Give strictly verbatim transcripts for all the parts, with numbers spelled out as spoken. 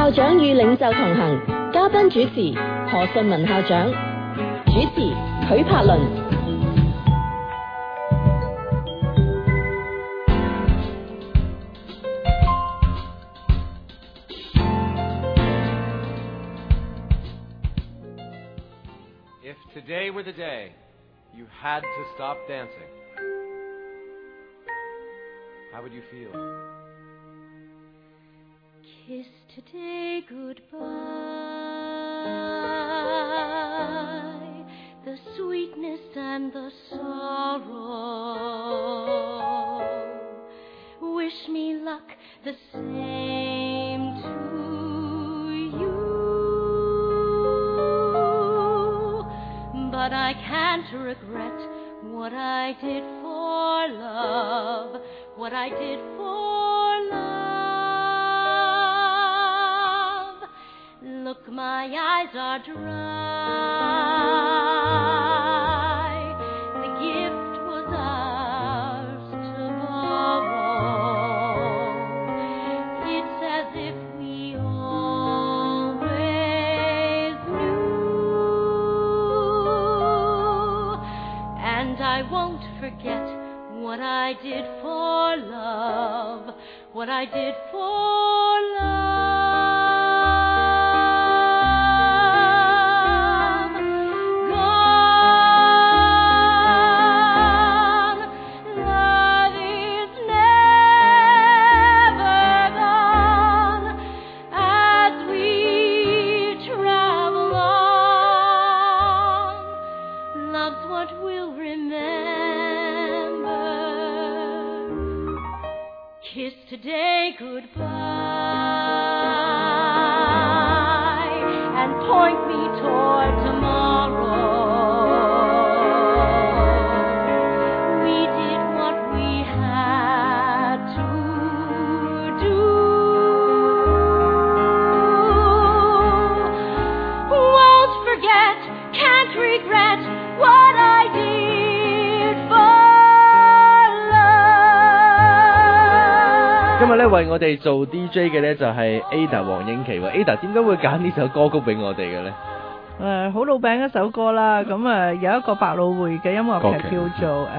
校長與領袖同行，嘉賓主持何順文校長，主持許柏倫。 If today were the day you had to stop dancing, how would you feel? Kiss today goodbye, the sweetness and the sorrow. Wish me luck the same to you, but I can't regret what I did for love, what I did for love. Look, my eyes are dry. The gift was ours to borrow. It's as if we always knew. And I won't forget what I did for love, what I did for love. Today goodbye, and point me toward tomorrow. We did what we had to do. Won't forget, can't regret what I did for。 今日咧為我哋做 D J 嘅咧就係 Ada 黃英琪喎。 Ada 點解會揀呢首歌曲俾我哋嘅咧？ 誒好老餅一首歌啦，咁誒有一個百老匯嘅音樂劇叫做誒誒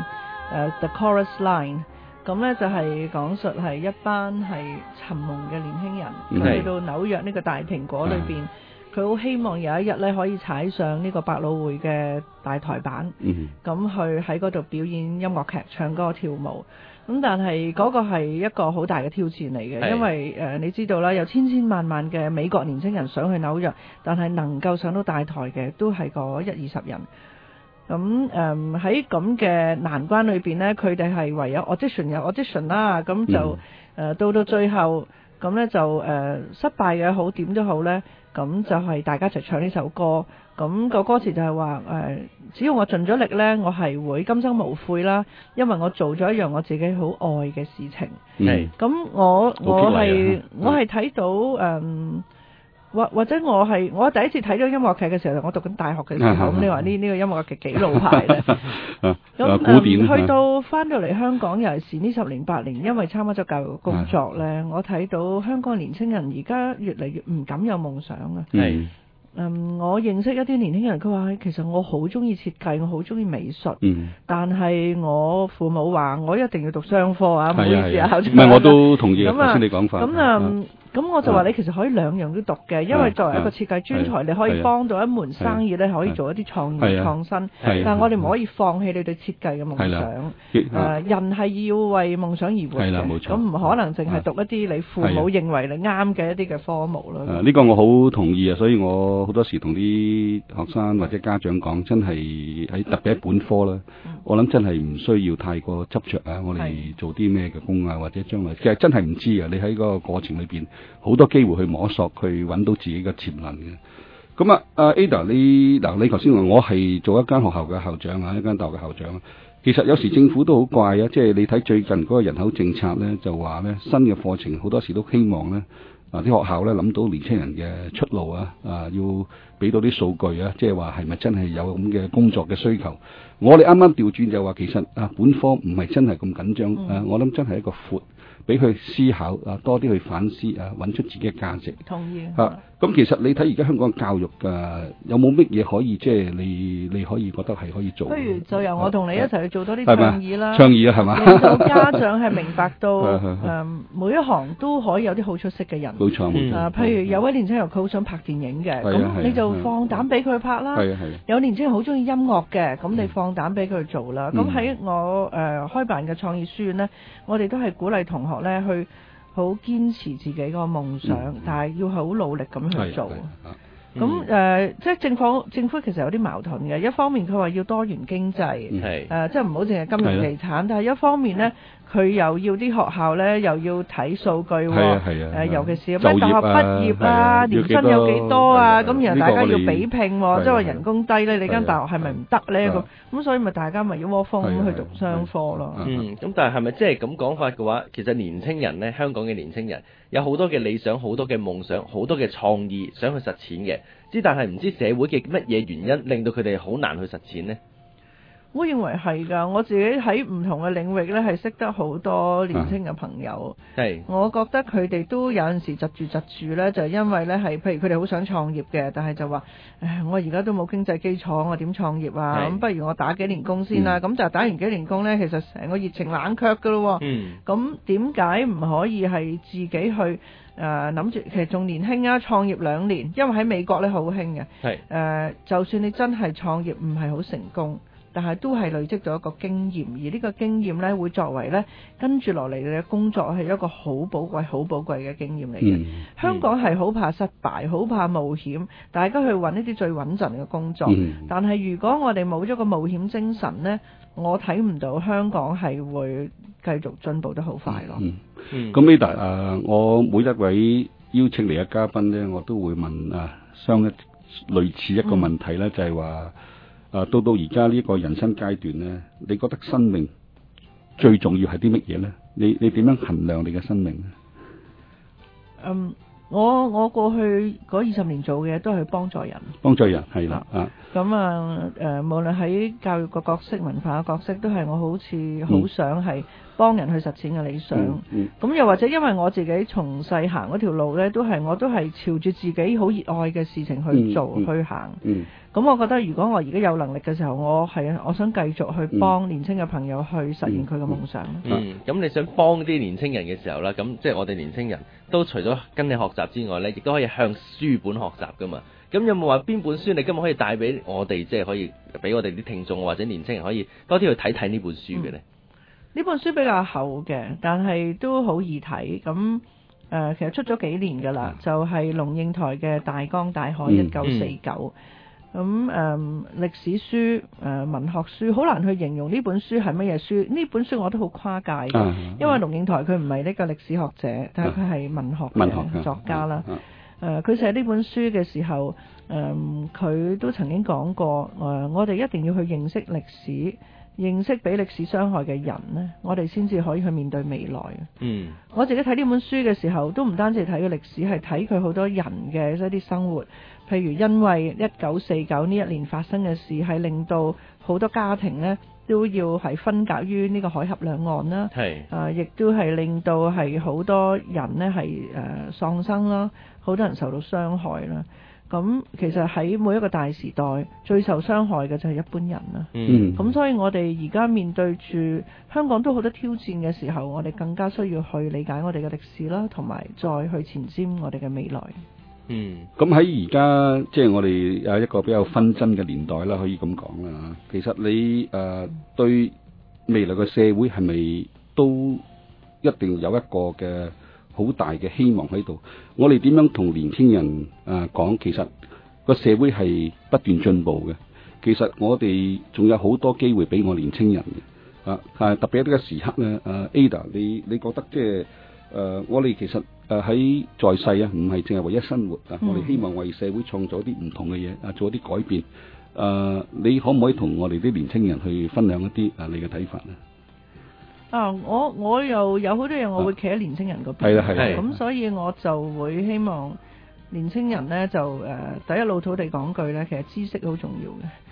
The Chorus Line， 咁咧就係講述係一班係尋夢嘅年輕人，佢去到紐約呢個大蘋果裏邊，佢好希望有一日咧可以踩上呢個百老匯嘅大台板，咁去喺嗰度表演音樂劇、唱歌、跳舞。咁但係嗰個係一個好大嘅挑戰嚟嘅，因為誒、呃、你知道啦，有千千萬萬嘅美國年輕人想去紐約，但係能夠上到大台嘅都係嗰一二十人。咁誒喺咁嘅難關裏邊呢，佢哋係唯有 audition 有 audition 啦，咁就誒、嗯呃、到到最後咁呢就誒、呃、失敗嘅好點都好呢，咁就係大家一齊唱呢首歌。咁個歌詞就係話誒，只要我盡咗力呢，我係會今生無悔啦，因為我做咗一樣我自己好愛嘅事情。係。咁我我係我係睇到誒，或或者我係我第一次睇咗音樂劇嘅時候，我讀緊大學嘅時候，咁你話呢呢個音樂劇幾老牌咧？咁古典去到翻到嚟香港，尤其是呢十年八年，因為參加咗教育工作咧，我睇到香港年輕人而家越嚟越唔敢有夢想啊。係。嗯，我認識一啲年輕人，佢話其實我好中意設計，我好中意美術，嗯、但係我父母話我一定要讀商科啊，唔好意思啊，唔係我都同意頭先你講法。 咁啊，咁我就話你其實可以兩樣都讀嘅，因為作為一個設計專才，你可以幫到一門生意咧，可以做一啲創意創新。但係我哋唔可以放棄你對設計嘅夢想。誒、呃，人係要為夢想而活嘅，咁唔可能淨係讀一啲你父母認為你啱嘅一啲嘅科目咯。 呢、這個我好同意啊，所以我好多時同啲學生或者家長講，真係喺特別喺本科啦，我諗真係唔需要太過執着啊！我哋做啲咩嘅工啊，或者將來其實真係唔知啊！你喺嗰個過程裏邊。好多機會去摸索，去揾到自己嘅潛能嘅。咁啊，阿 Ada， 你嗱，你頭先話我係做一間學校嘅校長啊，一間大學嘅校長。其實有時政府都好怪啊，即係你睇最近嗰個人口政策咧，就話咧新嘅課程好多時都希望咧啊啲學校咧諗到年輕人嘅出路啊，啊要俾到啲數據啊，即係話係咪真係有咁嘅工作嘅需求？我哋啱啱調轉就話其實啊本科唔係真係咁緊張啊，我諗真係一個闊。 俾佢思考啊，多啲去反思啊，揾出自己嘅價值。 同意啊，咁其實你睇而家香港教育嘅有冇乜嘢可以即係你你可以覺得係可以做？ 不如就由我同你一齊去做多啲係嘛倡議啦。 倡議啊，係嘛？ 令到家長係明白到係係係誒每一行都可以有啲好出色嘅人。 冇錯冇錯。 啊，譬如有位年青人佢好想拍電影嘅， 係啊係啊咁你就放膽俾佢拍啦。 係啊係啊。 有年青人好中意音樂嘅，咁你放膽俾佢做啦。咁嗯喺我誒、呃、開辦嘅創意書院呢，我哋都係鼓勵同學呢去好堅持自己個夢想， 嗯但係要好努力咁去做。咁誒、 嗯呃，即係政府政府其實有啲矛盾嘅。一方面佢話要多元經濟，誒、 係呃，即係唔好淨係金融地產，但係一方面呢，佢又要啲學校呢又要睇數據喎。 係啊係啊誒，尤其是就業啊咩大學畢業係啊啊，年薪有幾多啊？咁然後大家要呢個我哋比拼喎， 係即係話人工低咧，你間大學係咪唔得咧？ 係咁咁所以咪大家咪要窩蜂咁去讀商科咯。 嗯，咁但係係咪即係咁講法嘅話，其實年青人呢，香港嘅年青人有好多嘅理想、好多嘅夢想、好多嘅創意想去實踐嘅，之但係唔知社會嘅乜嘢原因令到佢哋好難去實踐呢？ 我認為係㗎，我自己喺唔同嘅領域咧係識得好多年輕嘅朋友。 係、啊， 我覺得佢哋都有陣時窒住窒住咧，就因為咧係譬如佢哋好想創業嘅，但係就話誒我而家都冇經濟基礎，我點創業啊？咁不如我打幾年工先啦。咁、嗯、就打完幾年工咧，其實成個熱情冷卻㗎咯。 嗯。 咁點解唔可以係自己去誒諗住？其實仲年輕啊，創業兩年，因為喺美國咧好興嘅。係。誒、呃，就算你真係創業唔係好成功，但係都係累積咗一個經驗，而呢個經驗呢會作為呢跟住落嚟嘅工作係一個好寶貴、好寶貴嘅經驗嚟嘅。嗯、香港係好怕失敗，好怕冒險，大家去揾一啲最穩陣嘅工作。嗯、但係如果我哋冇咗個冒險精神呢，我睇唔到香港係會繼續進步得好快咯。 咁 Ada 誒，我每一位邀請嚟嘅嘉賓呢，我都會問啊，相一類似一個問題呢，嗯、就係話。啊，到到而家呢個人生階段呢，你覺得生命最重要係啲乜嘢呢？你你點樣衡量你嘅生命呢？ 嗯，我我過去嗰二十年做嘅都係幫助人，幫助人係啦啊。 咁啊誒，無論喺教育個角色、文化嘅角色，都係我好似好想係幫人去實踐嘅理想。咁、嗯嗯、又或者因為我自己從細行嗰條路呢，都係我都係朝住自己好熱愛嘅事情去做、嗯嗯、去行。嗯咁我覺得如果我而家有能力嘅時候，我係我想繼續去幫年輕嘅朋友去實現佢嘅夢想。 嗯，咁、嗯、你想幫啲年輕人嘅時候啦，咁即係我哋年輕人都除咗跟你學習之外呢，亦都可以向書本學習噶嘛。咁有冇話邊本書你今日可以帶俾我哋，即係可以俾我哋啲聽眾或者年輕人可以多啲去睇睇呢本書嘅呢？呢、 嗯、本書比較厚嘅，但係都好易睇。咁誒、呃，其實出咗幾年噶啦，就係、是、龍應台嘅《大江大海一九四九》。咁誒、嗯、歷史書誒、呃、文學書好難去形容呢本書係乜嘢書。呢本書我都好跨界嘅、啊，因為龍應台佢唔係呢個歷史學者，但係佢係文學嘅作家啦。誒、啊，佢、啊、寫呢本書嘅時候，誒、嗯、佢都曾經講過誒、呃，我哋一定要去認識歷史，認識俾歷史傷害嘅人呢，我哋先至可以去面對未來。嗯，我自己睇呢本書嘅時候，都唔單止睇佢歷史，係睇佢好多人嘅一啲生活。譬如因為一九四九呢一年發生嘅事，係令到好多家庭呢都要係分隔於呢個海峽兩岸啦。係啊，亦都係令到係好多人呢係誒喪生啦，好多人受到傷害啦。咁其實喺每一個大時代，最受傷害嘅就係一般人啦。嗯，咁所以我哋而家面對住香港都好多挑戰嘅時候，我哋更加需要去理解我哋嘅歷史啦，同埋再去前瞻我哋嘅未來。 嗯，咁喺而家即係我哋有一個比較紛爭嘅年代啦，可以咁講啦。其實你誒、呃、對未來嘅社會係咪都一定有一個嘅好大嘅希望喺度？我哋點樣同年輕人誒講、呃？其實個社會係不斷進步嘅。其實我哋仲有好多機會俾我年輕人嘅。啊，係特別喺呢個時刻咧。誒、呃、Ada，你你覺得即係誒我哋其實？誒喺在，在世啊，唔係淨係為一生活啊、嗯！我哋希望為社會創造一啲唔同嘅嘢啊，做一啲改變。誒、呃，你可唔可以同我哋啲年青人去分享一啲啊你嘅睇法呢？ 啊，我我又有好多嘢，我會企喺年青人嗰邊。係啦係啦。咁所以我就會希望年青人呢，就誒、呃、第一老土地講句呢，其實知識好重要嘅。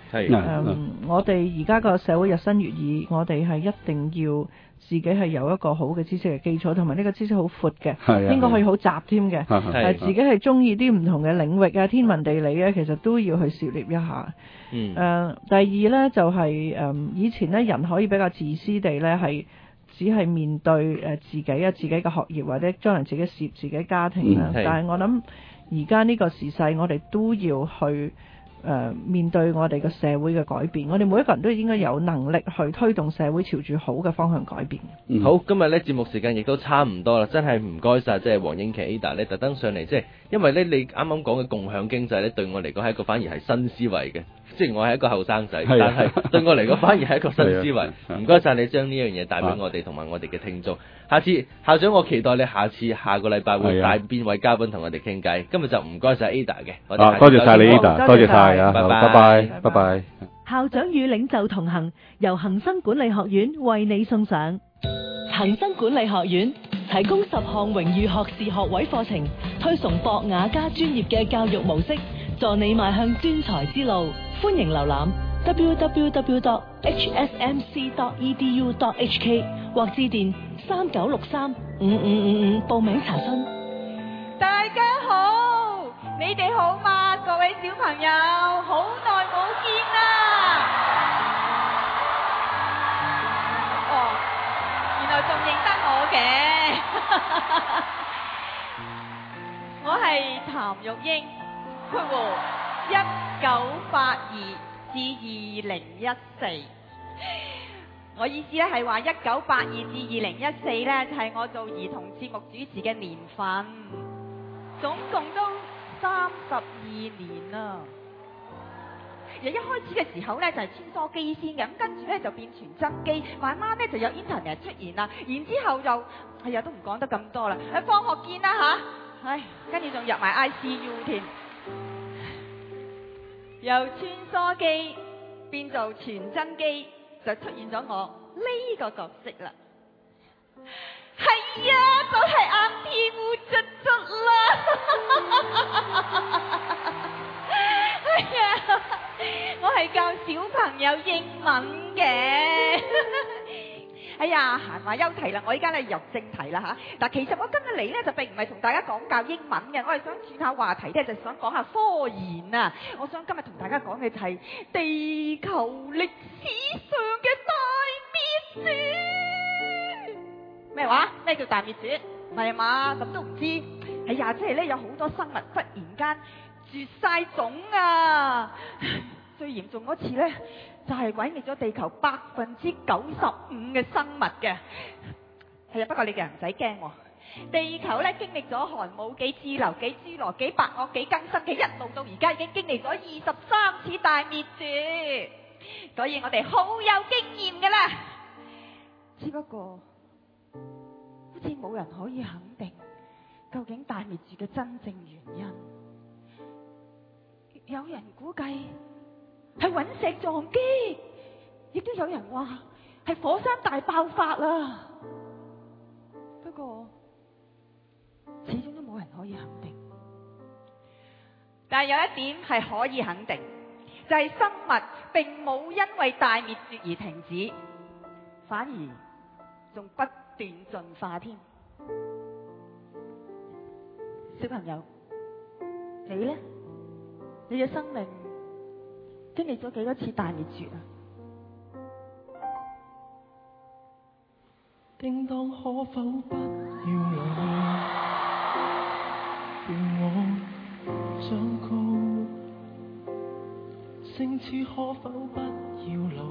係誒、 嗯嗯，我哋而家個社會日新月異，我哋係一定要自己係有一個好嘅知識嘅基礎，同埋呢個知識好闊嘅， 係啊應該可以好雜添嘅。 係誒、 係自己係中意啲唔同嘅領域啊，天文地理啊，其實都要去涉獵一下。 嗯誒、第二呢，就係、誒、以前呢，人可以比較自私地呢，係只係面對誒自己啊、自己嘅學業或者將來自己事業、自己家庭啦。 嗯係但係我諗而家呢個時勢，我哋都要去。誒、呃、面對我哋嘅社會嘅改變，我哋每一個人都應該有能力去推動社會朝住好嘅方向改變。 嗯好，今日咧節目時間亦都差唔多啦，真係唔該晒，即係黃英琦 Ada 咧特登上嚟，即係因為咧你啱啱講嘅共享經濟咧，對我嚟講係一個反而係新思維嘅。雖然我係一個後生仔， 係啊但係對我嚟講反而係一個新思維係啊。 唔該晒你將呢樣嘢帶俾我哋同埋我哋嘅聽眾。下次校長，我期待你下次下個禮拜會係啊帶邊位嘉賓同我哋傾偈。今日就唔該晒 Ada 嘅，我哋啊， 下次多謝晒你再見 Ada，多謝晒啊， 拜拜好拜拜，拜拜。 校長與領袖同行，由恒生管理學院為你送上。恒生管理學院提供十項榮譽學士學位課程，推崇博雅加專業嘅教育模式，助你邁向專才之路。歡迎瀏覽 w w w dot h s m c dot e d u dot h k 或致電三九六三五五五五報名查詢。 大家好，你哋好嗎？各位小朋友，好耐冇見啦！哦，原來仲認得我嘅，我係譚玉英，括弧一九八二至二零一四。我意思咧係話一九八二至二零一四咧，就係我做兒童節目主持嘅年份。總共都三十二年啦。由一開始嘅時候咧就係穿梭機先嘅，咁跟住咧就變傳真機，慢慢咧就有 internet 出現啦，然之後就哎呀都唔講得咁多啦，喺放學見啦吓，唉，跟住仲入埋 I C U 添，由穿梭機變做傳真機，就出現咗我呢個角色啦。係啊，就係啱天烏卒卒啦！哎呀，我係教小朋友英文嘅。哎呀，閒話休題啦，我依家咧入正題啦吓。嗱，其實我今日嚟咧就並唔係同大家講教英文嘅，我係想轉下話題咧，就想講下科研啊。我想今日同大家講嘅就係地球歷史上嘅大滅絕。咩話？咩叫大滅絕？唔係嘛？咁都唔知。哎呀，即係咧有好多生物忽然間絕晒種啊！最嚴重嗰次咧，就係毀滅咗地球百分之九十五嘅生物嘅。係啊，不過你哋唔使驚喎。地球咧經歷咗寒武紀、志留紀、侏羅紀、白堊紀、更新紀，一路到而家已經經歷咗二十三次大滅絕，所以我哋好有經驗噶啦。只不過好似冇人可以肯定究竟大滅絕嘅真正原因。有人估計係隕石撞擊，亦都有人話係火山大爆發啦。不過始終都冇人可以肯定。但係有一點係可以肯定，就係生物並冇因為大滅絕而停止，反而仲不斷進化添。小朋友，你呢？你嘅生命經歷咗幾多次大滅絕啊？ 叮當可否不要留，伴我長高，星矢可否不要老，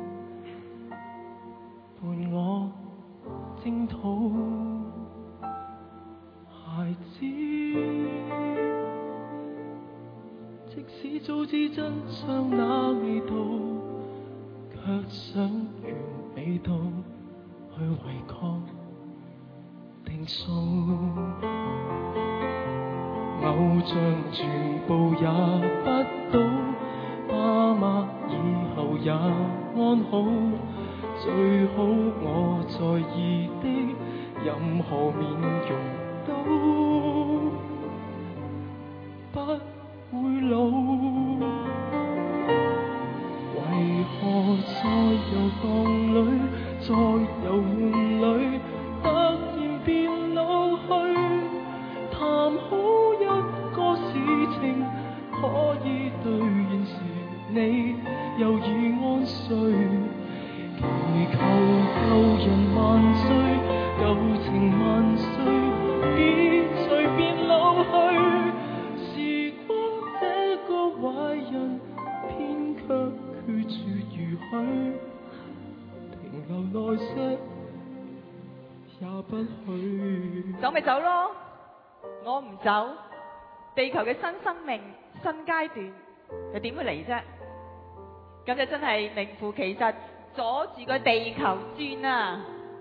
伴我征討，孩子，即使早知真相那味道，卻想完美到去違抗定數，偶像全部也不到，爸媽以後也安好，最好我在意的任何面容都不會老。 你又已安睡，祈求舊人萬歲，舊情萬歲，別隨便老去。時光這個壞人，偏卻決絕如許，停留耐些也不許。 走咪走咯，我唔走，地球嘅新生命、新階段又點會嚟啫？咁就真係名副其實阻住個地球轉啊！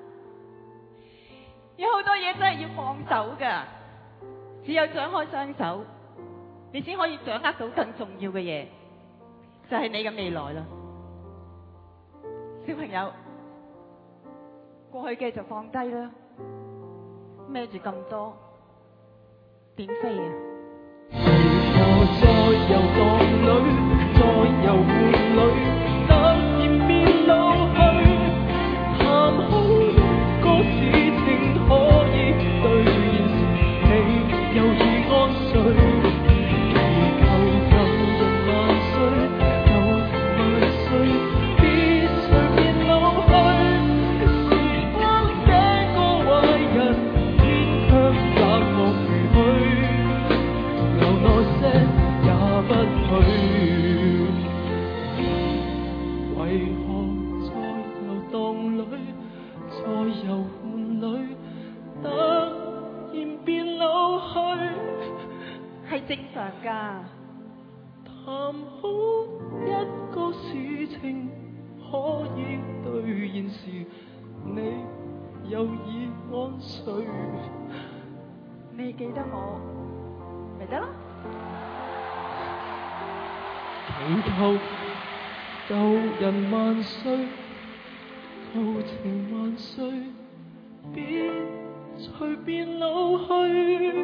有好多嘢真係要放手㗎，只有張開雙手，你先可以掌握到更重要嘅嘢，就係你嘅未來啦。小朋友，過去嘅就放低啦，孭住咁多點飛啊！ 我再遊蕩裏，再遊玩裏，突然變老去，談好個事情可以兌現時，你又已安睡。祈求舊人萬歲，舊情萬歲，別隨便老去。時光這個壞人，偏卻冷漠如許，留耐些也不許。為何在遊蕩裏，在遊玩裏，突然變老去？ 係正常㗎。 談好一個事情可以兌現時，你又已安睡。 你記得我咪得咯。 祈求舊人萬歲，舊情萬歲，別隨便老去。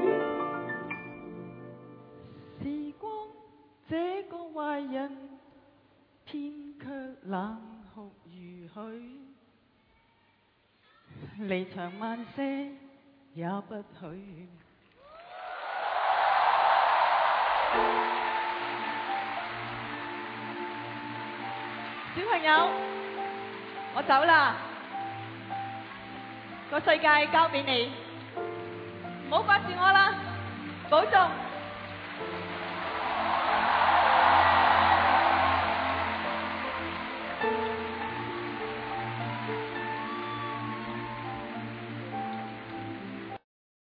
時光這個壞人，偏卻冷酷如許，離場慢些也不許。小朋友，我走啦，個世界交俾你，唔好掛住我啦，保重。